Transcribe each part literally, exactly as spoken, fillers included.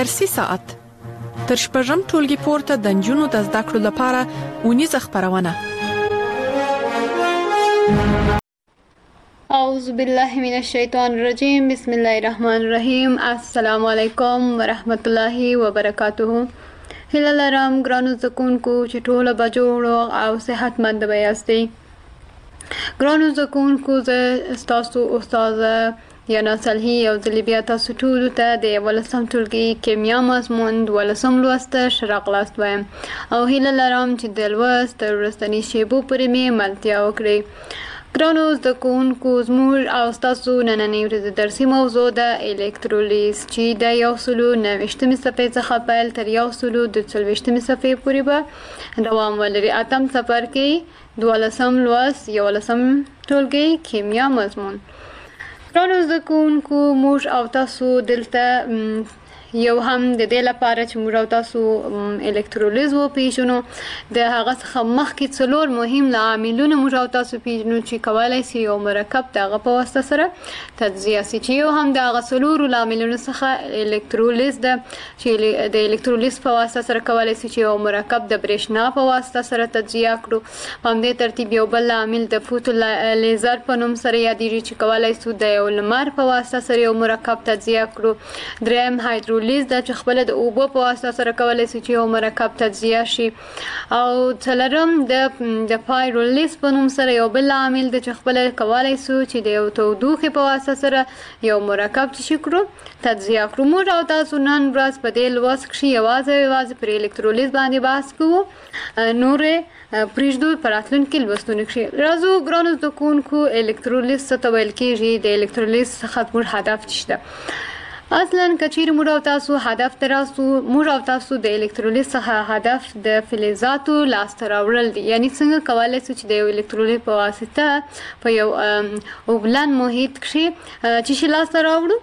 درسي ساعت تر شپږم ټولګي پورته د نجونو د زده کړو لپاره ونیزه خبرونه. اعوذ بالله من الشیطان الرجیم. بسم الله الرحمن الرحیم. السلام علیکم ورحمت الله وبرکاته. هیله لرم ګرانو زده کوونکو چې ټوله به جوړ او صحتمند به یاستئ. ګرانو زده کوونکو زه ستاسو استاده یانا صالحي یو ځل بیا تاسو ټولو ته د یولسم ټولګي کیمیا مضمون دولسم لوست ښه راغلاست وایم او هیله لرم چې د لوست تر وروستني شیبو پورې مې ملتیا وکړئ. ګرانو زده کوونکو زموږ او ستاسو نننۍ ورځې درسي موضوع د الکترولیز چې د یو سلو نهه صفحې څخه پیل تر یو سلو دوه څلوېښتمې صفحې پورې به دوام ولري. اتم څپرکی دولسم لوست یولسم ټولګي کیمیا مضمون. ګرانو زده کوونکو موږ او تاسو دلته یو هم د دې لپاره چې موږ او تاسو الکترولیز وپیژنو د هغه څخه مخکې څلور مهم عاملونه موږ او تاسو پیژنو چې کولی شي یو مرکب د هغه په واسطه سره تجزیه شي چې یو هم د هغه څلورو عاملونو څخه الکترولیز ده چې د الکترولیز په واسطه سره کولی شي چې یو مرکب د برېښنا په واسطه سره تجزیه کړو. په همدې ترتیب یو بل عامل د فوتو لیزر په نوم سره یادیږي چې کولی شو د یو لمر په واسطه سره یو مرکب تجزیه کړو. دریم هایدرو لیز دا چې خپل د اوبو په واسطه سره کولی شي چې یو مرکب تجزیه شي. او څلورم د د پایرولیز په نوم سره یو بل عامل دی چې خپل کولی شو چې د یو تودوخې په واسطه سره یو مرکب چې کړو تجزیه کړو. موږ او تاسو نن ورځ په دې لوست کښې یوازې یوازې پر الکترولیز باندې بحث کوو، نورې پرېږدو په راتلونکي لوستونو کښې. راځو ګرانو زده کوونکو الکترولیز څه ته ویل کېږي، د الکترولیز څخه زموږ هدف څه شته. اصلا کچیر موږ او تاسو هدف ته راسو، موږ او تاسو د الکترولیز څخه هدف د فلزاتو لاسته راوړل دي. یعنی څنګه کولی شو چې د یو الکترولیز په واسطه په یو اوبلن محیط کښې څه شي لاسته راوړو؟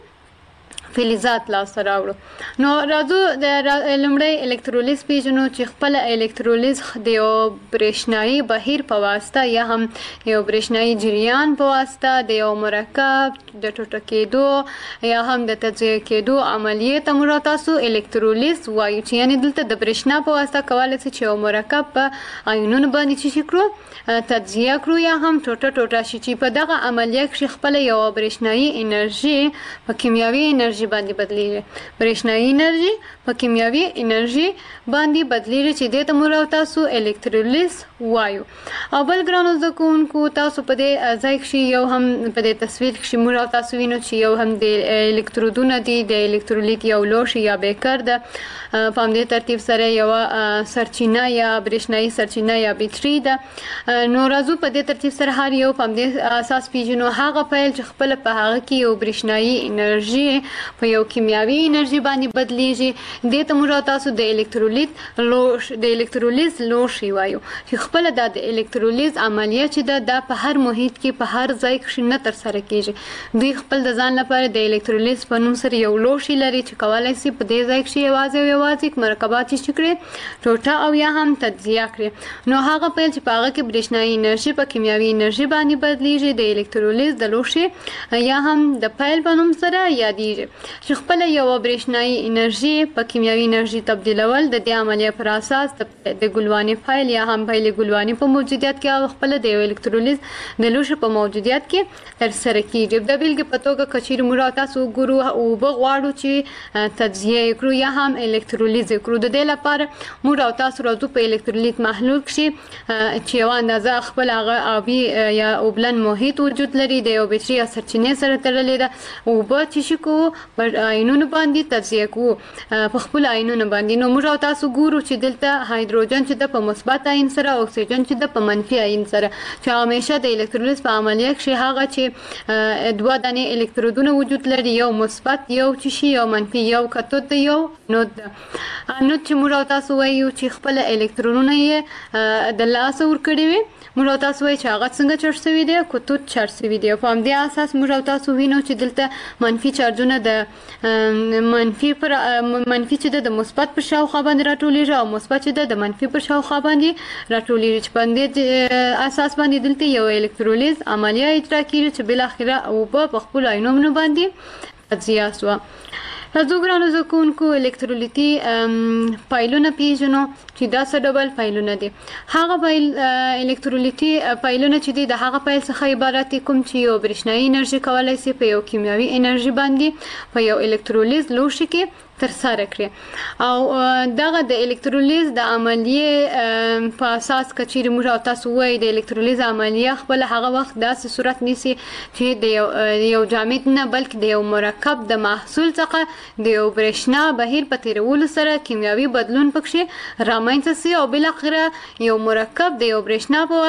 فلزات لاسته راوړو. نو راځو د لومړی الکترولیز پیژنو چې خپل الکترولیز د یو برېښنایي بهیر په واسطه یا هم یو برېښنایي جریان په واسطه د یو مرکب د ټوټه کېدو یا هم د تجزیه کېدو عملیې ته موږ تاسو الکترولیز وایو، چې یعنې دلته د برېښنا په واسطه کولی شي چې یو مرکب په آیونونو باندې څه شي کړو؟ تجزیه کړو یا هم ټوټه ټوټه شي، چې په دغه عملیه کښې خپله یوه برېښنایي انرژي په کیمیاوي انرژي باندې بدلیږي. برېښنایي انرژي په کیمیاوي انرژي باندې بدلیږي چې دې ته موږ او تاسو الکترولیز وایو. او بل ګرانو زده کوونکو تاسو په دې ځای کښې یو هم په دې تصویر کښې موږ او تاسو وینو چې یو هم د الکترودونه دي، د الکترولیت یو لوښی یا بیکر ده. په همدې ترتیب سره یوه سرچینه یا برېښنایي سرچینه یا بیټري ده. نو راځو په دې ترتیب سره هر یو په همدې اساس پیژنو هغه پیل چې خپله په هغه کې یو برېښنایي انرژي په یو کیمیاوي انرژي باندې بدلیږي. دې ته موږ تاسو د الکترولیت لوش د الکترولیز لوښی وایو، چې خپله دا د الکترولیز عملیه چې ده دا په هر محیط کې په هر ځای کښې نه ترسره کېږي. دوی خپل د ځان لپاره د الکترولیز په نوم سره یو لوښی لري چې کولی شي په دې ځای کښې یوازې او یوازې مرکبات چې کړي ټوټه او یا هم تجزیه کړي. نو هغه پیل چې په هغه کې برېښنایي انرژي په کیمیاوي انرژي باندې بدلیږي د الکترولیز د لوښي یا هم د پیل په نوم سره یادیږي، چې خپله یوه برېښنایي انرژي په کیمیاوي انرژي تبدیلول د دې عملیې پر اساس د ګلوانې فایل یا هم فایل ګلوانې په موجودیت کې او خپله د یو الکترولیز د لوښي په موجودیت کې ترسره کېږي. د بېلګې په توګه که چیرې موږ تاسو وګورو اوبه غواړو چې تجزیه یې کړو یا هم الکترولیز یې کړو، د دې لپاره موږ او تاسو راځو په الکترولیت محلول کښې چې یوه اندازه خپل هغه آبي یا اوبلن محیط وجود لري، د یو بیټري یا سرچینې سره تړلې ده. اوبه چې شي کوو پر آیونونو باندې تجزیه کوو په خپلو آیونونو باندې. نو موږ او تاسو ګورو چې دلته هایدروجن چې ده په مثبت آیون سره، اکسیجن چې ده په منفي آیون سره، چې همیشه د الکترولیز په عملیه کښې هغه چې دوه دانې الکترودونه وجود لري، یو مثبت یو چې شي یو منفي، یو کتود ده یو نود ده. نود چې موږ او تاسو وایو چې خپله الکترونونه یې د لاسه ورکړي وي، موږ او تاسو وایو چې هغه څنګه چارج شوي دی؟ کتود چارج شوي دی. په همدې اساس موږ او تاسو وینو چې دلته منفي چارجونه د منفي پر منفي چې د مثبت پر شاوخوا باندې راټولیږي او مثبت چې د منفي پر شاوخوا باندې راټولیږي، چې په همدې اساس باندې دلته یو الکترولیز عملیه اجرا کېږي چې بالاخره اوبه په خپلو آیونونو باندې تجزیه شوه. راځو ګرانو زده کوونکو الکترولیتي فایلونه پیژنو چې دا څه ډول فایلونه دي. هغه فایل الکترولیتي فایلونه چې دي د هغه فایل څخه عبارت دي کوم چې یو برېښنايي انرژي کولای شي په یو کیمیاوي انرژي باندې په یو الکترولیز لوښي کې ترسره کړي او دغه د الکترولیز د عملیې په اساس کچېرې موږ او تاسو وایي د الکترولیز عملیه خپل هغه وخت داسې صورت نیسي چې د یو یو جامد نه بلکې د یو مرکب د محصول څخه د یو برېښنا بهیر په تیرولو سره کیمیاوي بدلون پکښې رامنځته سي او بالاخره یو مرکب د یو برېښنا په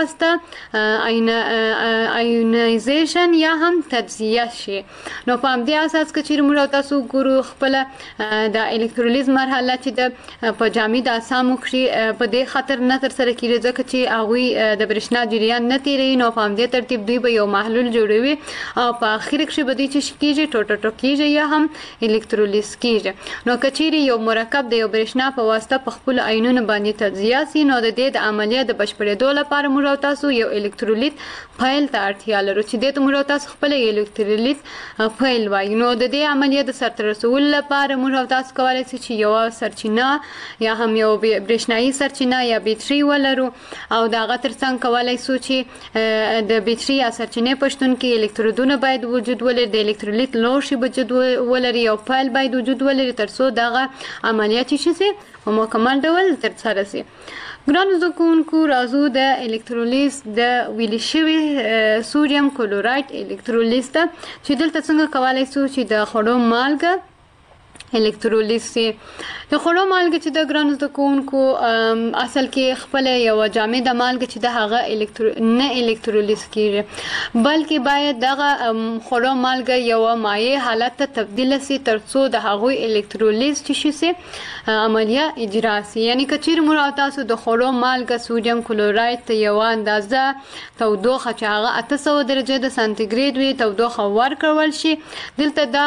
واسطه آیونایزیشن یا هم تجزیه شي. نو په همدې اساس کچېرې موږ او تاسو ګورو خپله د الکترولیز مرحله چې د په جامد اجسامو کې په دې خاطر نه ترسره کیږي ځکه چې هغوی د برېښنا جریان نه تیروي نو په همدې ترتیب دوی به یو محلول جوړوي او په اخر کې به دوی چې کیږي ټوټه کیږي یا هم الکترولیز کیږي. نو کچېرې یو مرکب د یو برېښنا په واسطه په خپل آیونونو باندې تجزیه سي نو د دې د عملیه د بشپړېدو لپاره موږ او تاسو یو الکترولیت فایل ته اړتیا لرو چې دې ته موږ او تاسو خپل الکترولیت فایل وایو. نو د دې عملیه د سرته رسولو لپاره موږ او تاسو کولای شئ چې یو سرچینه یا هم یو برېښنايي سرچینه یا بیټري ولرو او د هغه ترڅنګ کولای شو چې د بیټري یا سرچینې په شتون کې الکترودونه باید وجود ولري د الکترولیت لوښي وجود ولري او فایل باید وجود ولري تر څو دغه عملیه چې شي په مکمل ډول ترسره شي. ګرانو زده کوونکو راځو د الکترولیز د ویلې شوي سوډیم کلورایډ الکترولیز ته چې دلته څنګه کولای شو چې د خوړو مالګه الکترولیز سي. د خوړو مالګه چې د ګرانو زده کوونکو اصل کې خپل یو جامده مالګه چې د هغه الکترو نه الکترولیز کیږي بلکې باید دغه خوړو مالګه یو مایع حالت ته تبدیل شي تر څو د هغوی الکترولیز چې شي عملیه اجرا شي. یعنی کچېرې موږ تاسو د خوړو مالګه سوډیم کلورایډ ته یو اندازه تودوخه چې هغه اته سوه درجه د سانتیګریډ وي تودوخه ورکړل شي دلته دا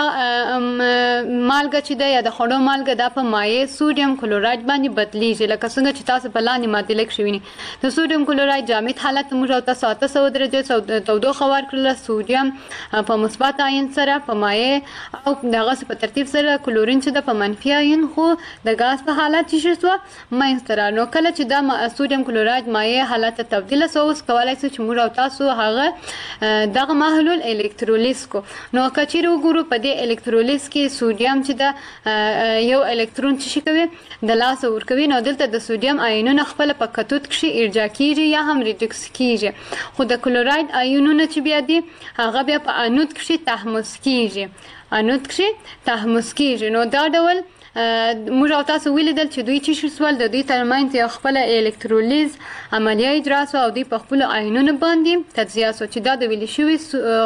مالګه چې د یا د خوړو مالګه دا په مایع سوډیم کلورایډ باندې بدلیږي لکه څنګه چې تاسو په لاندې معادله کې وینئ. د سوډیم کلورایډ جامد حالت موږ او تاسو اته سوه درجه تودوخه ورکړله سوډیم په مثبت آیون سره په مایع او دغسې په ترتیب سره کلورین چې د په منفي آیون خو د ګاز په حالت چې څه شوه منځته راغله. نو کله چې دا سوډیم کلورایډ مایع حالت ته تبدیله شوه اوس کولی شو چې موږ او تاسو هغه دغه محلول الکترولیز کو. نو که چیرې وګورو په دې الکترولیز کې سوډیم چې د یو الکترون چې شي کوي د لاسه ورکوي نو دلته د سوډیم آیونونه خپل په کتود کې ارجاع کیږي یا هم ریډکس کیږي خو د کلورایډ آیونونه چې بیا دي هغه بیا په انود کې تحمض کیږي انود کې تحمض کیږي. نو دا ډول موږ او تاسو ولیدل چې دوی چې شول د دوی ترمنځ یو خپل الکترولیز عملیه اجرا شو او دوی په خپل آیونونو باندې تجزیه شو چې دا د ویلې شوي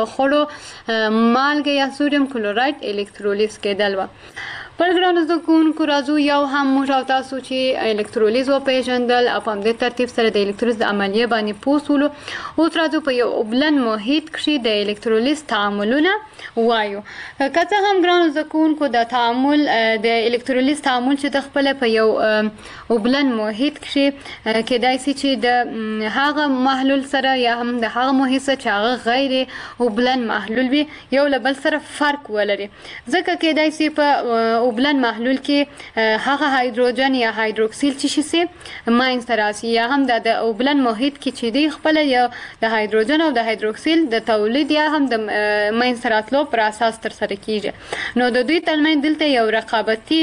خوړو مالګه یا سوډیم کلورایډ الکترولیز کېدل و. پر ګرانو زده کوونکو راځو یو هم موږ او تاسو چې الکترولیز وپېژندل او په همدې ترتیب سره د الکترولیز د عملیې باندې پوه شولو. اوس راځو په یو اوبلن محیط کې د الکترولیز تعاملونه وایو. که څه هم ګرانو زده کوونکو د تعامل د الکترولیز تعامل چې د خپله په یو اوبلن محیط کې کېدای شي چې د هغه محلول سره یا هم د هغه محیط سره چې هغه غیر اوبلن محلول وي یو له بل سره فرق ولري ځکه کېدای شي په اوبلن محلول کې هغه هایدروجن یا هایدروکسیل چې شي منځته راشي یا هم د اوبلن محیط کې چې دی خپله یو د هایدروجن او د هایدروکسیل د تولید یا هم د منځته راتلو پر اساس ترسره کیږي. نو د دوی ترمنځ دلته یو رقابتي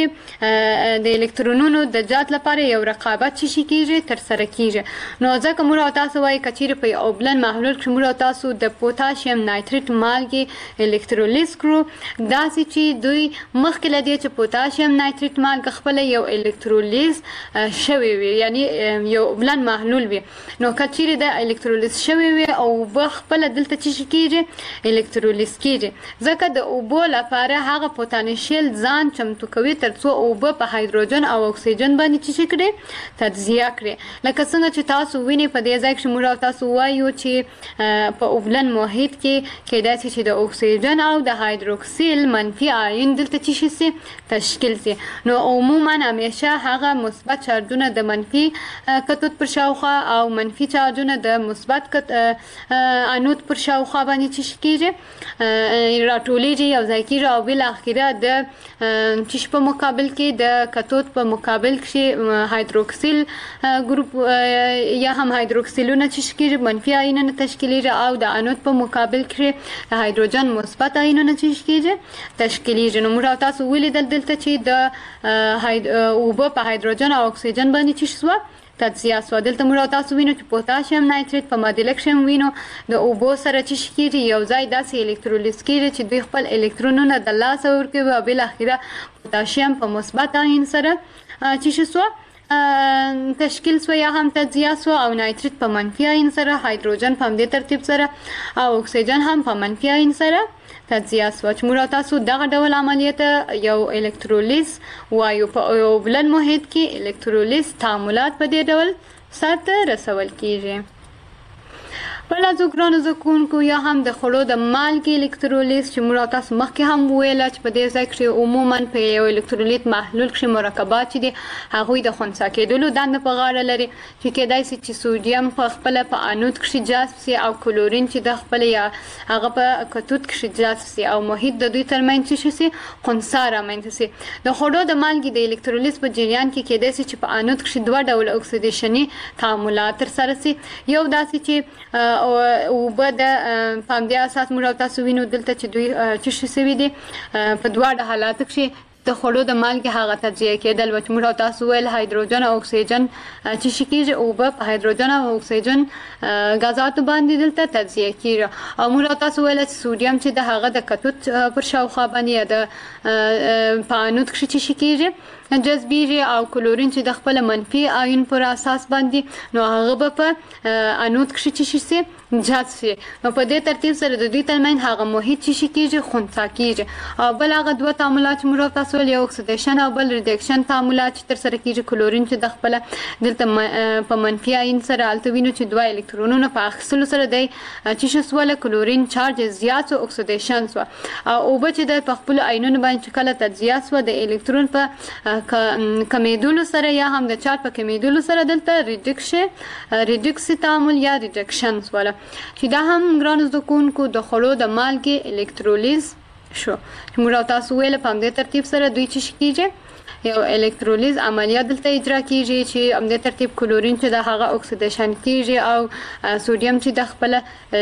د الکترونونو د جات لپاره یو رقابت چې شي کیږي ترسره کیږي. نو ځکه موږ او تاسو وایي که چیرې په اوبلن محلول کې موږ او تاسو د پوتاشیم نایتریت مالګې الکترولیز کړو داسې چې دوی مخکې له دې چې پوتاشیم نایتریت مالګه خپل یو الکترولیز شوی وي یعنی یو اوبلن محلول وي نو که چیرې د الکترولیز شوی وي او اوبه خپله دلته چې کیږي الکترولیز کیږي ځکه د اوبو لپاره هغه پوتانشیل ځان چمتو کوي تر څو اوبه په هایدروجن او اکسیجن باندې چې کړي تجزیه کړي. لکه څنګه چې تاسو وینئ په دې ځای کې موږ او تاسو وایو چې په اوبلن محیط کې کېدای شي چې د اکسیجن او د هایدروکسیل منفي آیون دلته چې شي تشکیل سي. نو عموما همیشه هغه مثبت چارجونه د منفي کتود پر شاوخوا او منفي چارجونه د مثبت انود پر شاوخوا باندې چش کیږي راټولیږي یو ځای کیږي او بل اخیره د چش په مقابل کې د کتود په مقابل کې هایدروکسیل ګروپ یا هم هایدروکسیلونه چش کیږي منفي آیونونه تشکیلیږي او د انود په مقابل کې د هایدروجن مثبت آیونونه چش کیږي تشکیلیږي. نو موږ تاسو ولیدل دلته چې د اوبه په هایدروجن او اکسیجن باندې چش سو تجزیه سو. دلته موږ تاسو وینو چې پوتاشیم نایتریت په معادله کې وینو د اوبو سره چش کیږي یو ځای داسې الکترولیز کیږي چې دوی خپل الکترونونه د لاسه ورکوي او بل اخیره پوتاشیم په مثبت آیون سره چش سو تشکیل سو یا هم تجزیه سو او نایتریت په منفي آیون سره هایدروجن په همدې ترتیب سره او اکسیجن هم په منفي آیون سره تجزیه سو. چې موږ تاسو دغه ډول عملیات یو الکترولیز وایو. په یو بلند محیط کې الکترولیز تعاملات په دې ډول سرته رسول کیږي. بلازو ګرانو زده کوونکو یا هم د خوړو د مالګې الکترولیز چې موږ تاسو مخکې هم ویل چې په دې ځای کې عموما په یو الکترولیت محلول کې مرکبات چې دي هغوی د خنثی کېدلو دنده په غاړه لري چې کېدای شي چې سوډیم په خپله په انود کې جذب سي او کلورین چې د خپل یا هغه په کتود کې جذب سي او محیط د دوی ترمنځ څه شي خنثی رامنځته سي. د خوړو د مالګې د الکترولیز په جریان کې کېدای شي چې په انود کې دوه ډول اکسیدیشني تعاملات ترسره سي. یو داسې چې او اوبه د په همدې اساس موږ تاسو وینو دلته چې دوی چې شوي دي په دواړه حالاتو کې د خوړو د مالګې هغه تجزیه کېدل و چې موږ تاسو ویل هایدروجن او اکسیجن چې شي کېږي اوبه په هایدروجن او اکسیجن غازاتو باندې دلته تجزیه کېږي او موږ تاسو ویل چې سوډیم چې د هغه د کتود پر شاوخوا باندې یا د په انود کې چې شي کېږي جذبیږي او کلورین چې د خپل منفي آیون پر اساس باندې نو هغه به په انود کې چې شي جذب شي. نو په دې ترتیب سره د دوی ترمنځ هغه محیط چې شي کېږي خنثی کېږي او بل هغه دوه تعاملات چې موږ تاسو ویل یو اکسیدیشن او بل ریډکشن تعاملات چې ترسره کېږي کلورین چې د خپل دلته په منفي آیون سره هلته وینو چې دوه الکترونونه په اخیستلو سره دی چې شي سوله کلورین چارج زیات سو اکسیدیشن سو او اوبه چې د په خپل آیونونو باندې کله تجزیه سو د الکترون په کمیدلو سره یا هم د چارج په کمیدلو سره دلته ریډکشن ریډکس تعامل یا ریډکشن سواله چې دا هم ګرانو زده کوونکو د خوړو د مالګې الکترولیز شو. موږ تاسو ویل په همدې ترتیب سره دوی چې کېږي یو الکترولیز عملیات دلته اجرا کیږي چې همدې ترتیب کلورین چې د هغه اکسیدیشن کیږي او سوډیم چې د خپل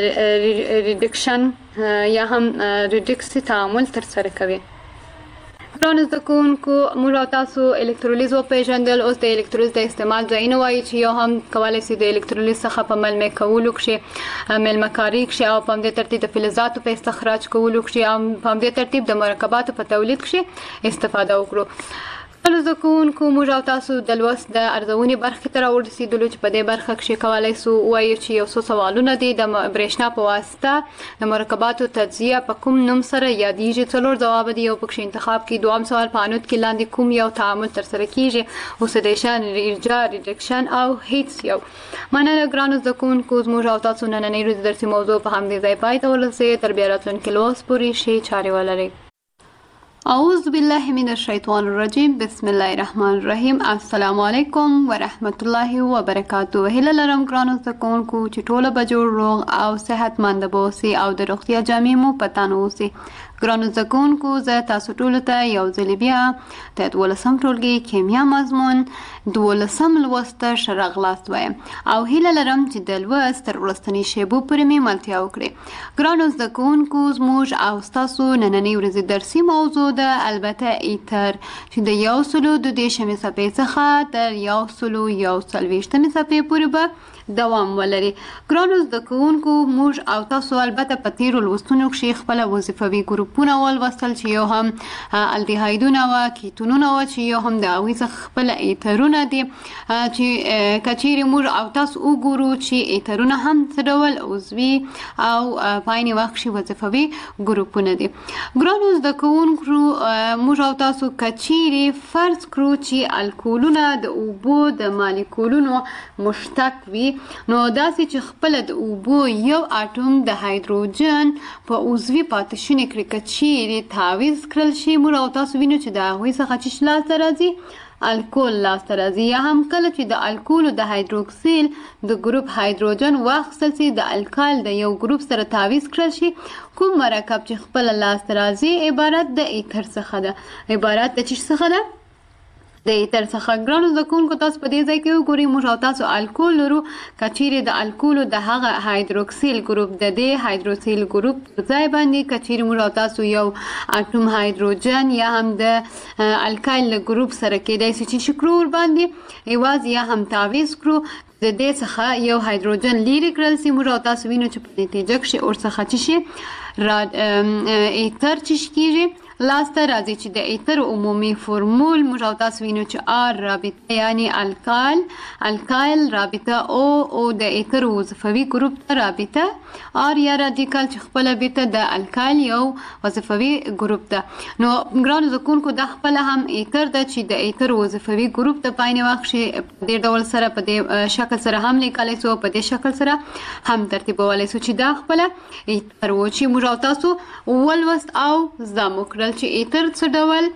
ریډکشن یا هم ریډکس تعامل ترسره کوي. ګرانو زده کوونکو موږ تاسو الکترولیز وپېژندل. اوس د الکترولیز د استعمال ځایونه وایي چې یو هم کولی شي د الکترولیز څخه په ملمه کولو کښې ملمه کاري کښې او په همدې ترتیب د فلزاتو په استخراج کولو کښې او په همدې ترتیب د مرکباتو په تولید کښې استفاده وکړو. ګرانو زده کوونکو موږ تاسو د لوست د ارزونې برخې ته راورسېدلو چې په دې برخه کښې کولی شو ووایو چې یو څو سوالونه دي د برېښنا په واسطه د مرکباتو تجزیه په کوم نوم سره یادیږي. څلور ځواب دي یو پکښې انتخاب کړي. دویم سوال په انود کې لاندې کوم یو تعامل ترسره کیږي اکسیدیشن ارجاع ریډکشن او هیڅ یو. مننه ګرانو زده کوونکو زموږ او تاسو نننۍ ورځې درسي موضوع په همدې ځای پای ته ورسېد. تر بیا راتلونکي لوست پورې ښې چارې ولرئ. اعوذ بالله من الشیطان الرجیم بسم الله الرحمن الرحیم. السلام علیکم ورحمت الله وبرکاته. هیله لرم ګرانو زده کوونکو چې ټوله به جوړ روغ او صحتمند به اوسئ او د روغتیا جامې مو په تن اوسي. ګرانو زده کوونکو زه تاسو ټولو ته یو ځل بیا د دولسم ټولګي کیمیا مضمون دولسم لوست ته ښه راغلاست وایم او هیله لرم چې د لوست تر وروستنۍ شیبو پورې مې ملتیا وکړئ. ګرانو زده کوونکو زموږ او ستاسو نننۍ ورځې درسي موضوع ده البته ایتر چې د یو سلو د دېرشمې صفحې څخه تر یو سلو یو څلوېښتمې صفحې پورې به دوام ولري. ګرانو زده کوونکو موږ او تاسو البته په تیرو لوستونو کښې خپله وظیفوي ګروپونه ولوستل چې یو هم الډیهایدونه وه کیتونونه وه چې یو هم د هغوی څخه خپله ایترونه دي چې که چیرې موږ او تاسو وګورو چې ایترونه هم څه ډول عضوي او په عین وخت کښې وظیفوي ګروپونه دي. ګرانو زده کوونکو موږ او تاسو که چیرې فرض کړو چې الکولونه د اوبو د مالیکولونو مشتق وي نو داسې چې خپله د اوبو یو اټوم د هایدروجن په عضوي پاتې شونې کې که چیرې تعویض کړل شي موږ او تاسو وینو چې د هغوی څخه چې لاسته راځي الکول لاسته راځي. یا هم کله چې د الکولو د هایدروکسیل د ګروپ هایدروجن واخیستل شي د الکال د یو ګروپ سره تعویض کړل شي کوم مرکب چې خپله لاسته راځي عبارت د ایتر څخه ده عبارت د څه څخه ده د ایتر څخه. ګرانو زده کوونکو تاسو په دې ځای کې وګورئ موږ او تاسو الکول لرو که چیرې د الکولو د هغه هایدروکسیل ګروپ د دې هایدروکسیل ګروپ پر ځای باندې که چیرې موږ او تاسو یو اټوم هایدروجن یا هم د الکایل ګروپ سره کېدای شي چې کړو ورباندې یوازې یا هم تعویض کړو د دې څخه یو هایدروجن لیرې کړل شي موږ او تاسو وینو چې په نتیجه کښې ورڅخه څه شي ایتر څه کېږي لاسته راځي چې د ایتر عمومي فرمول موږ او تاسو وینو چې آر رابطه یعنی الکال الکایل رابطه او او د ایتر وظیفوي ګروپ ته رابطه آر یا رادیکال چې خپله بیته د الکایل یو وظیفوي ګروپ ده. نو ګرانو زده کوونکو دا خپله هم ایتر ده چې د ایتر وظیفوي ګروپ ته په عین وخت کښې په دې ډول سره په دې شکل سره هم لیکلی سو په دې شکل سره هم ترتیبولی سو چې دا خپله ایتر و چې موږ او تاسو ولوست او زده مو کړل چې ایتر څه ډول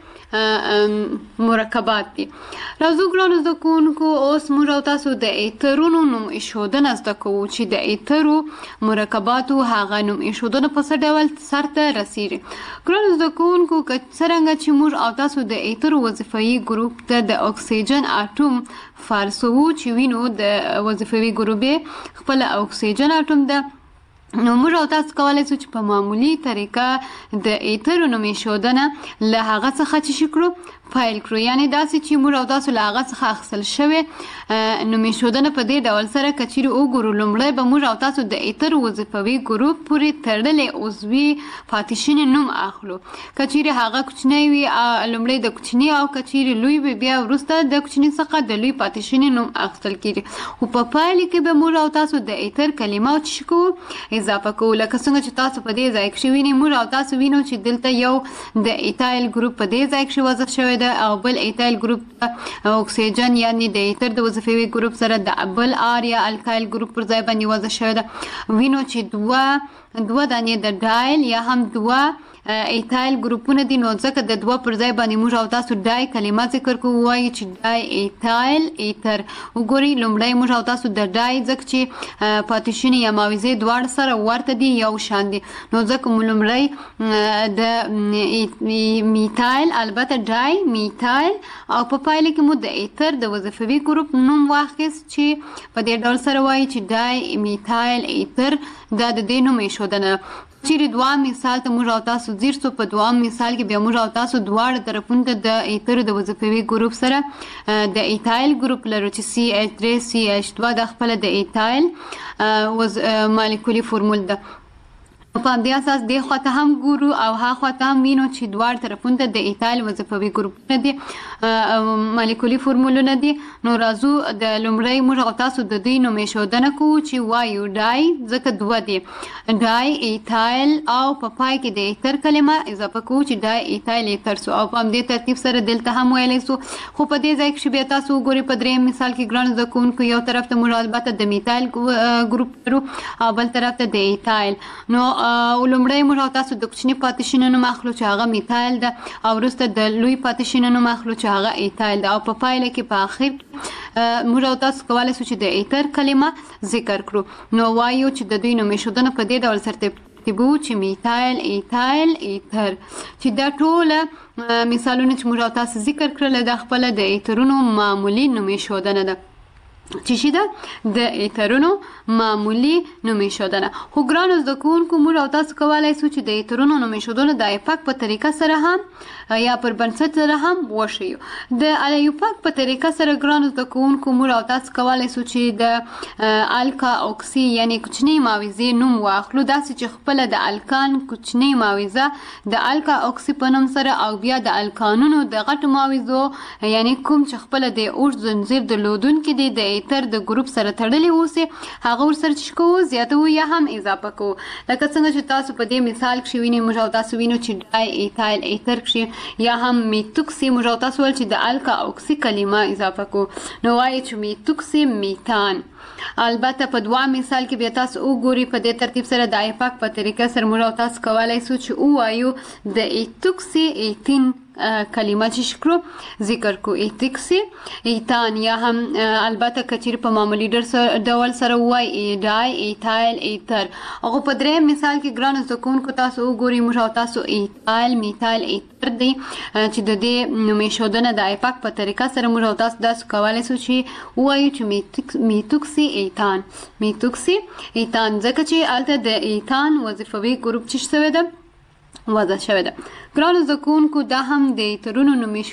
مرکبات دي. راځو ګرانو زده کوونکو اوس موږ او تاسو د ایترونو نوم ایښودنه زده کوو چې د ایترو مرکباتو هغه نوم ایښودنه په څه ډول سرته رسیږي. ګرانو زده کوونکو که څرنګه چې موږ او تاسو د ایترو وظیفوي ګروپ ته د اکسیجن اټوم فارسوو چې وینو د وظیفوي ګروپ یې خپله اکسیجن اټوم ده نو موږ او تاسو کولی شو چې په معمولي طریقه د ایترو نوم ایښودنه له هغه څخه چې کړو پیل کړو یعنې داسې چې موږ او تاسو له هغه څخه اخیستل شوې نوم ایښودنه په دې ډول سره که چیرې وګورو لومړی به موږ او تاسو د ایتر وظیفوي ګروپ پورې تړلې عضوي پاتې شونې نوم اخلو که چیرې هغه کوچنی وي لومړی د کوچني او که چیرې لوی وي بیا وروسته د کوچني څخه د لوی پاتې شونې نوم اخیستل کېږي خو په پایله کې به موږ او تاسو د ایتر کلمه څه کوو اضافه کوو لکه څنګه چې تاسو په دې ځای کښې وینئ موږ او تاسو وینو چې دلته یو د ایتایل ګروپ په دې ځای کښې وضع شوی ده او بل ایتایل ګروپ اکسیجن یعنی د ایتر د وظیفوي ګروپ سره د بل آر یا الکایل ګروپ پر ځای باندې وضع شوی ده وینو چې دوه دوه دانې د ډایل یا هم دوه ایتایل ګروپونه دي نو ځکه د دوه پر ځای باندې موږ او تاسو ډای کلمه ذکر کوو وایي چې ډای ایتایل ایتر وګورئ لومړی موږ او تاسو د ډای ځکه چې پاتې شونې یا معاوضې دواړه سره ورته دي یو شان دي نو ځکه مو لومړی د میتایل البته ډای میتایل او په پایله کې مو د ایتر د وظیفوي ګروپ نوم واخیست چې په دې ډول سره وایي چې ډای میتایل ایتر دا د دې نوم ایښودنه چیرې دوام مثال ته موږ او تاسو ځیر سو په دوام مثال کې بیا موږ او تاسو دواړه طرفونو ته د ایتر د وظیفوي ګروپ سره د ایتایل ګروپ لرو چې سی ایچ درې سی ایچ دوه دا خپله د ایتایل مالیکولي فورمول ده په همدې اساس دې خواته هم ګورو او ها خواته هم وینو چې دواړه طرفونو ته د ایتایل وظیفوي ګروپونه دي مالیکولي فورمولونه دي نو راځو د لومړی موږ او تاسو د دوی نوم ایښودنه کوو چې وایو ډای ځکه دوه دي ډای ایتایل او په پای کې د ایتر کلمه اضافه کوو چې ډای ایتایل ایتر سو او په همدې ترتیب سره دلته هم ویلی سو خو په دې ځای کښې بیا تاسو وګورئ په درېیم مثال کې ګرانو زده کوونکو یو طرف ته موږ البته د میتایل ګروپ لرو او بل طرف ته د ایتایل نو او لومړی موږ او تاسو د کوچني پاتې شونې نوم اخلو چې هغه میتایل ده او وروسته د لوی پاتې شونې نوم اخلو چې هغه ایتایل ده او په پایله کې په اخر کې موږ او تاسو کولی شو چې د ایتر کلمه ذکر کړو نو وایو چې د دوی نوم ایښودنه په دې ډول سره ترتیبوو چې میتایل ایتایل ایتر چې دا ټوله مثالونه چې موږ او تاسو ذکر کړل دا خپله د ایترونو معمولي نوم ایښودنه ده چې شي ده د ایترونو معمولي نوم ایښودنه خو ګرانو زده کوونکو موږ او تاسو کولی شو چې د ایترونو نوم ایښودنه د ایپاک په طریقه سره هم یا پر بنسټ سره هم وښیو د ایپاک په طریقه سره ګرانو زده کوونکو موږ او تاسو کولی شو چې د الکا اوکسي یعنی کوچنۍ معاوضې نوم واخلو داسې چې خپله د الکان کوچنۍ معاوضه د الکا اوکسي په نوم سره او بیا د الکانونو د غټو معاوضو یعنی کوم چې خپله د اوږد زنځیر درلودونکي دي د ایتر د ګروپ سره تړلی اوسي هغه ورسره چې کوو زیاتو یا هم اضافه کوو. لکه څنګه چې تاسو په دې مثال کې وینئ موږ او تاسو وینو چې ډای ایتایل ایتر کې یا هم میتوکسي موږ او تاسو ول چې د الکا اوکسي کلمه اضافه کوو نو وایي چې میتوکسي میتان. البته په دوا مثال کې بیا تاسو وګورئ په دې ترتیب سره د ایپاک په طریقه سره موږ او تاسو کولای شو چې ووایو د ایتوکسي ایتین کلمه چې شکرو ذکر کو ایتکسي ایتان یا هم البته کچیر په معمولی ډول سره وای ډای ایتایل ایتر. هغه په درې مثال کې ګران زکون کو تاسو وګورئ موږ او تاسو ایتایل میتایل ایتر دی چې د دې نومې شودنه د ایپاک په طریقه سره موږ او تاسو داس کولای شو چې وایو چې میتوکسي ایتان میتوکسي ایتان ځکه چې الته د ایتان وظیفوي ګروپ چې شوی ده وضع شوی ده. ګرانو زده کوونکو دا هم د ایترونو نومې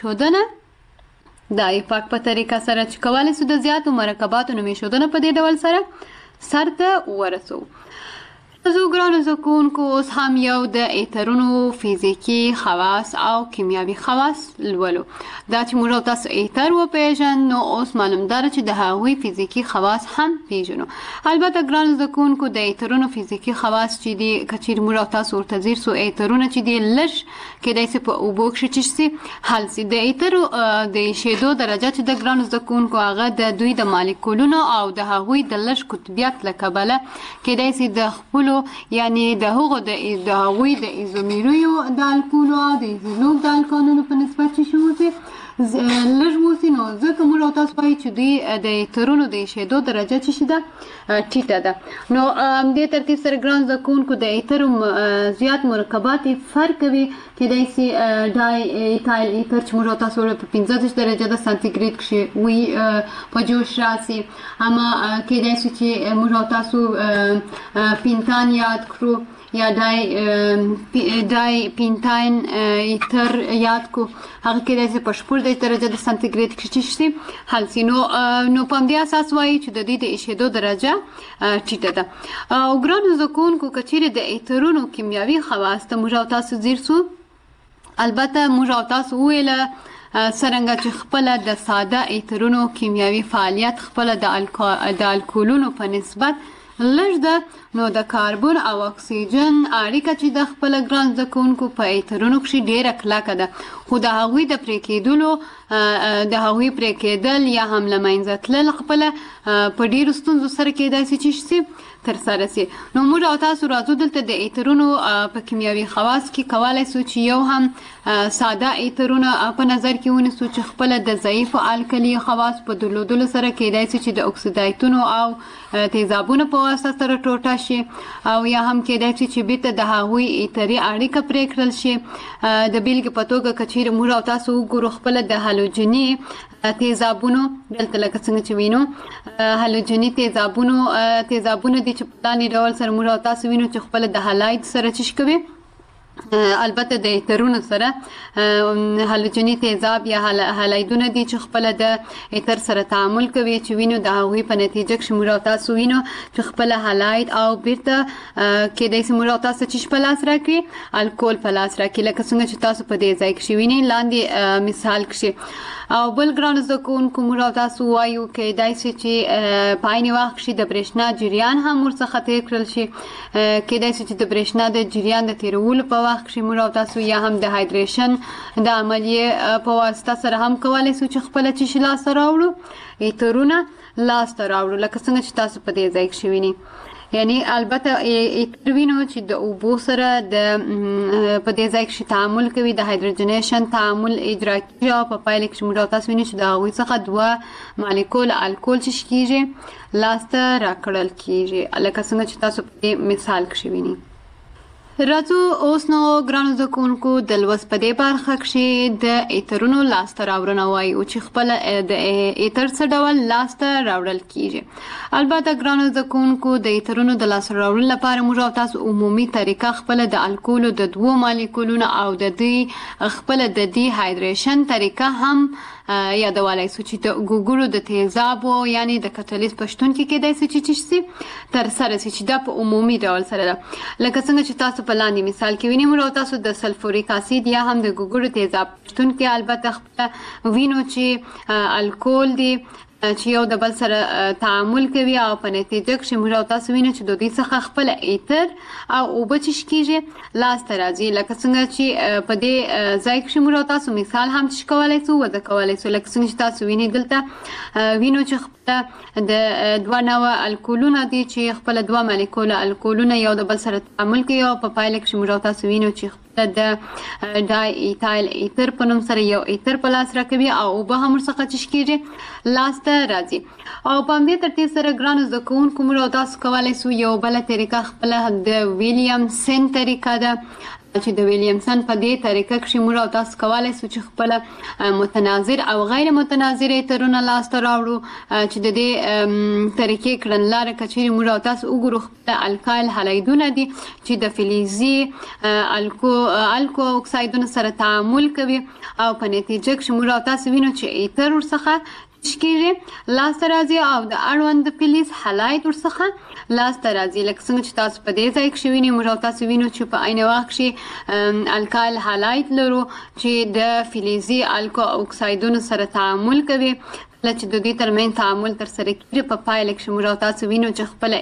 ښودنه د ایپاک په طریقه سره چې کولی شو د زیاتو مرکباتو نومې ښودنه په دې ډول سره سرته ورسوو. زه ګرانو زده کوونکو اوس هم یو د ایترونو فیزیکي خواص او کیمیاوي خواص لولو. دا چې موږ او تاسو ایتر وپېژنو نو اوس معلومداره چې د هغوی فیزیکي خواص هم پېژنو. البته ګرانو زده کوونکو د ایترونو فیزیکي خواص چې دي که چیرې موږ او تاسو ورته ځیر سو ایترونه چې دي لږ کیدای شي په اوبو کښې چې شي حل شي. د ایترو د ایشېدو درجه چې د ګرانو زده کوونکو هغه د دوی د مالیکولونو او د هغوی د لږ قطبیت له کبله کیدای شي د خپلو یعنی د هغو د هغوی د ایزومیریو د الکولو او د ایزولوک د الکانونو په نسبت چې شي اوسي لږ اوسي نو ځکه موږ او تاسو وایو چې دوی د ایترونو د ایشېدو درجه چې شي ده ټیټه ده. نو همدې ترتیب سره ګران زده کوونکو د ایترو زیات مرکبات فرق کوي. کیدای شي ډای ایتایل ایتر چې موږ او تاسو په پنځه دېرش درجه د سانتیګریډ کښې وي په جوش راسي. اما کیدای شي چې موږ او تاسو پینتان یاد کړو یا ډای ډای پینتاین ایتر یاد کو هغه کیدای شي په شپږ دېرش درجه د سانتیګریډ کښې چې شي حل شي. نو نو په همدې اساس وایي چې د دوی د ایشېدو درجه ټیټه ده. او ګرانو زده کوونکو که چیرې د ایترونو کیمیاوي خواص ته موږ او تاسو ځیر سو البته موږ او تاسو وویله څرنګه چې خپله د ساده ایترونو کیمیاوي فعالیت خپله د الکولونو په نسبت لږ ده نو د کاربن او اکسیجن اړیکه چې د خپله ګران زده کوونکو په ایترونو کښې ډېره کلکه ده خو د هغوی د پرې کېدلو د هغوی پرې کېدل یا هم له منځه تلل خپله په ډېرو ستونزو سره کېدای شي چې شي ترسره سي. نو موږ او تاسو راځو دلته د ایترونو په کیمیاوي خواص کې کولی شو چې یو هم ساده ایترونه په نظر کې ونیسو چې خپله د ضعیفو الکلي خواص په درلودلو سره کېدای شي چې د اکسیدایتونو او تیزابونو په واسطه سره ټوټه شي او یا هم کېدای شي چې بیرته د هغوی ایتري اړیکه پرې کړل شي. د بیلګې په توګه که چیرې موږ او تاسو وګورو خپله د هالوجني تیزابونو دلته لکه څنګه چې وینو هالوجني تیزابونو تیزابونه دي چې په لاندې ډول سره موږ او تاسو وینو چې خپله د هلاید سره چې کوي البته د ایترونو سره هالوجني تیزاب یا هالایدونه دي چې خپله د ایتر سره تعامل کوي چې وینو د هغوی په نتیجه کښې موږ او تاسو وینو چې خپله هلاید او بیرته کیدای شي موږ او تاسو چې په لاس راکړي الکول په لاس راکړي لکه څنګه چې تاسو په دې ځای کښې وینئ لاندې مثال کښې. او بل ګرانو زده کوونکو موږ او تاسو وایو کیدای شي چې په عین وخت کښې د برېښنا جریان هم ورڅخه تېر کړل شي. کیدای شي چې د برېښنا د جریان د تېرولو په وخت کښې موږ او تاسو یا هم د هایدریشن د عملیې په واسطه سره هم کولی شو چې خپله چې شي لاسته راوړو ایترونه لاسته راوړو لکه څنګه چې تاسو په دې ځای کښې وینئ. یعنی البته ایتر وینو چې د اوبو سره د په دې ځای کښې تعامل کوي د هایدروجنیشن تعامل اجرا کېږي او په پایله کښې موږ او تاسو وینو چې د هغوی څخه دوه مالیکول الکول چې کېږي لاسته راکړل کېږي لکه څنګه چې تاسو په دې مثال کښې وینئ. راځو اوس نو ګرانو زده کوونکو د لوست په دې برخه کښې د ایترونو لاسته راوړنه وایو چې خپله د ایتر څه ډول لاسته راوړل کېږي. البته ګرانو زده کوونکو د ایترونو د لاسته راوړلو لپاره موږ او تاسو عمومي طریقه خپله د الکولو د دوو مالیکولونو او د دوی خپله د دي هایدریشن طریقه هم یادولی شو چې د ګوګړو د تیزابو یعنی د کتالیز په شتون کې کېدای شي چې شي ترسره شي چې دا په عمومي ډول سره ده. لکه څنګه چې تاسو په لاندې مثال کې وینئ موږ او تاسو د سلفوریک اسید یا هم د ګوګړو تیزاب په شتون کې البته خپله وینو چې الکول دی چې یو د بل سره تعامل کوي او په نتیجه کې موږ او تاسو وینو چې د دوی څخه خپل ایتر او اوبه چې کیږي لاسته راځي. لکه څنګه چې په دې ځای کې موږ او تاسو مثال هم چې کولای شو وضع کولای شو. لکه څنګه چې تاسو وینئ دلته وینو چې خپل د دوه نوع الکولونه دي چې خپل دوه مالیکول الکولونه یو د بل سره تعامل کوي او په پایله کې موږ او تاسو وینو چې د ډای ایتایل ایتر په نوم سره یو ایتر په لاس راکوي او اوبه هم ورڅخه چې کیږي لاسته راځي. او په همدې ترتیب سره ګرانو زده کوونکو موږ او تاسو کولی شو یو بله طریقه خپله د ویلیامسن طریقه ده چې د ویلیامسن په دې طریقه کې موږ او تاسو کولی شو چې خپله متناظر او غیر متناظر ایترونه لاسته راوړو چې د دې طریقې کړنلاره که چیرې موږ او تاسو وګورو خپله الکایل هالایدونه دي چې د فلزي الکو الکو اکسایدونو سره تعامل کوي او په نتیجه کې موږ او تاسو وینو چې ایتر ورڅخه کیږي لاسته راځي او د اړوند فلز هالاید ورڅخه لاسته راځي. لکه څنګه چې تاسو په دې ځای کې وینئ موږ او تاسو وینو چې په عین وخت کې الکایل هالاید لرو چې د فلزي الکو اکسایدونو سره تعامل کوي. چې د دې ترمنځ تعامل تر سره کیږي په پایله کې موږ او تاسو وینو چې خپل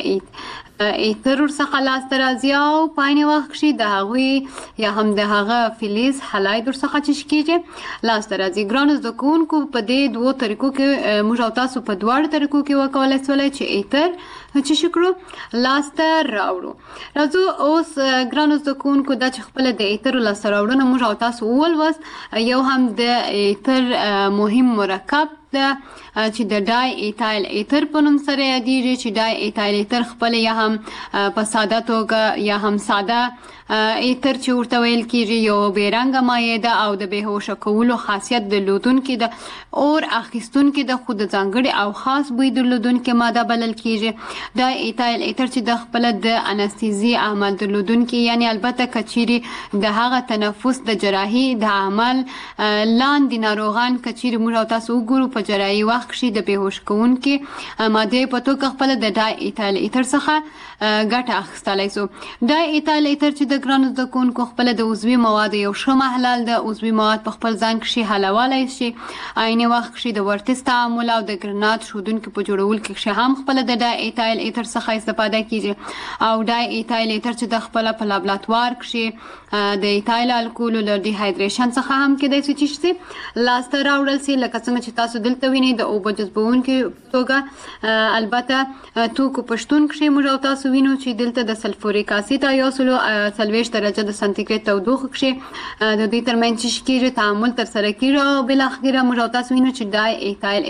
ایتر ورڅخه لاسته راځي او په عین وخت کې د هغوی یا هم د هغه فلز هالاید ورڅخه چې کیږي لاسته راځي. ګرانو زده کوونکو په دې دوو طریقو کې موږ او تاسو په دواړو طریقو کې وکولای شولای چې ایتر چې شکرو لاسته راوړو. راځو اوس ګرانو زده کوونکو دا چې خپل د ایتر لاسته راوړنه موږ او تاسو ولوست. یو هم د ایتر مهم مرکب ده چې د ډای ایتایل ایتر په نوم سره یادیږي چې ډای ایتایل ایتر خپل یا هم په ساده توګه یا هم ساده ایتر چې ورته ویل کیږي یو بیرنګه مایع ده او د بېهوشه کولو خاصیت درلودونکې ده اور اخیستونکې ده خو د ځانګړي او خاص بوی درلودونکې ماده بلل کیږي. دا ایتایل ایتر چې د خپل د انستیزي عمل درلودونکې یعنی البته که چیرې د هغه تنفس د جراحي د عمل لاندې ناروغان که چیرې موږ او تاسو وګورو په جراحي وخت کې د بېهوش کوونکې مادې په توګه خپل د ډای ایتایل ایتر څخه ګټه اخیستلی شو. ډای ایتایل ایتر چې د ګرانو زده کوونکو خپل د عضوي موادو یو ښه محلل د عضوي مواد په خپل ځان کې حلولی شي. عین وخت کې د ورتس تعامل او د ګرنات ښودونکي په جوړولو کې هم خپل د ډای ایتایل ایتر څخه استفاده کیږي او ډای ایتایل ایتر چې د خپل په لابراتوار کې د ایتایل الکول له ډي هایدریشن څخه هم کېدای شي چې لاسته راوړل شي. لکه څنګه چې تاسو دلته وینئ د اوبه جذبونکي توګه البته توکو په شتون کې موږ او تاسو وینو چې دلته د سلفوریک اسید یو سلو څلوېښت درجه د سانتیګریډ تودوخه کې د دوی ترمنځ چې کېږي تعامل ترسره کېږي او بالاخره موږ او تاسو وینو چې ډای ایتایل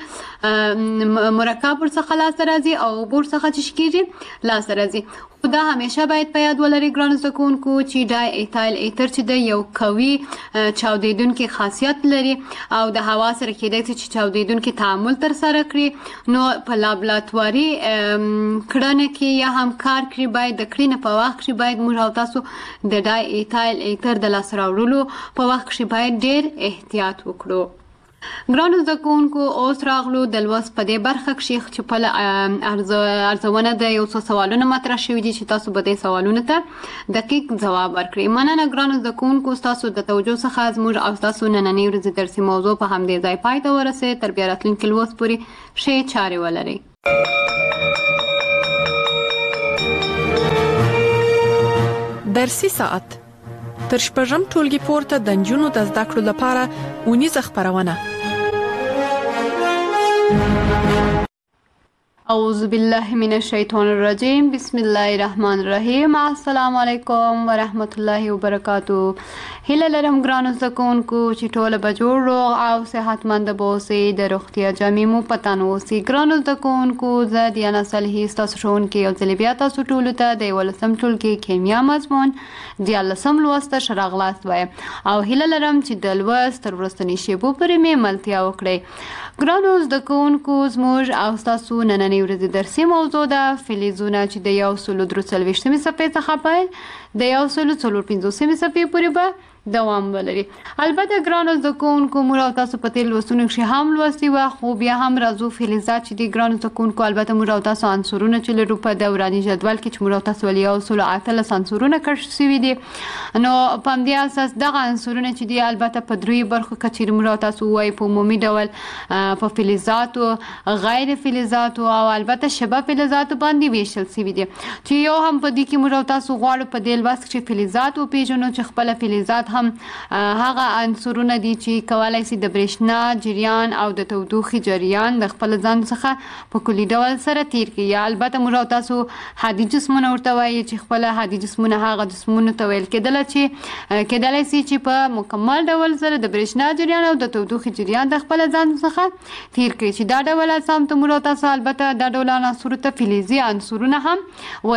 ایتر مرکب ورڅخه لاسته راځي او اوبه ورڅخه چې کېږي لاسته راځي. خو دا همیشه باید په یاد ولرئ ګرانو زده کوونکو چې ډای ایتایل ایتر چې د یو قوي چاودیدونکي خاصیت لري او د هوا سره کېدای شي چې چاودیدونکي تعامل ترسره کړي. نو په لابراتواري کړنه کې یا هم کار کړي باید د کړنې په وخت کې باید موږ او تاسو د ډای ایتایل ایتر د لاسته راوړلو په وخت کې باید ډېر احتیاط وکړو. ګرانو زده کوونکو اوس راغلو د لوست په دې برخه کې چې په ارزونه د یو څو سوالونه مطرح شوي دي چې تاسو به دې سوالونو ته دقیق ځواب ورکړئ. مننه ګرانو زده کوونکو ستاسو د توجه څخه زموږ او ستاسو نننۍ ورځې درسي موضوع په همدې ځای پای ته ورسېد. تر بیا راتلونکي لوست پورې ښې چارې ولرئ. درسي ساعت تر شپږم ټولګي پورته د نجونو د زده کړو لپاره اونیزه خپرونه. اعوذ بالله من الشیطان الرجیم بسم الله الرحمن الرحیم. السلام علیکم ورحمت الله وبرکاته. هیله لرم ګرانو زده کوونکو چې ټوله به جوړ روغ او صحتمند به اوسئ. د روغتیا جامې مو په تن اوسي. ګرانو زده کوونکو زه دیانا صالحي ستاسو ښوونکې یو ځلې بیا تاسو ټولو ته د یولسم ټولګي کیمیا مضمون دیارلسم لوست ته ښه راغلاست وایم او هیله لرم چې د لوست تر وروستنۍ شیبو پورې مې ملتیا وکړئ. ګرانو زده کوونکو زموږ او ستاسو نننۍ ورځې درسي موضوع ده فلزونه چې د یو سلو درې څلوېښتمې صفحې څخه پیل د یو سلو څلور پنځوسمې صفحې پورې به دوام ولري. البته ګرانو زده کوونکو موږ او تاسو په تیر لوستونو کښې هم لوستي وه، خو بیا هم راځو فلزات چې دي ګرانو زده کوونکو. البته موږ او تاسو عنصرونه چې لرو په دوراني جدول کې چې موږ او تاسو ولې یو سل اتلس عنصرونه کشف شوي دي، نو په همدې اساس دغه عنصرونه چې دي البته په دریو برخو کې چیرې موږ او تاسو ووایو په عمومي ډول په فلزاتو، غیر فلزاتو او البته شبه فلزاتو باندې ویشل شوي دي، چې یو هم په دې کې موږ او تاسو غواړو په دې لوست کې فلزات وپېژنو چې خپله فلزات هم هغه عنصرونه دي چې کولی شي د برېښنا جریان او د تودوخې جریان د خپل ځان څخه په کلي ډول سره تیر کړي. یا البته موږ او تاسو هادي جسمونه ورته وایي چې خپله هادي جسمونه هغه جسمونو ته ویل کېدله چې کېدلی شي چې په مکمل ډول سره د برېښنا جریان او د تودوخې جریان د خپل ځان څخه تیر کړي، چې دا ډول اجسام ته موږ او تاسو البته دا ډول عناصرو ته فلزي عنصرونه هم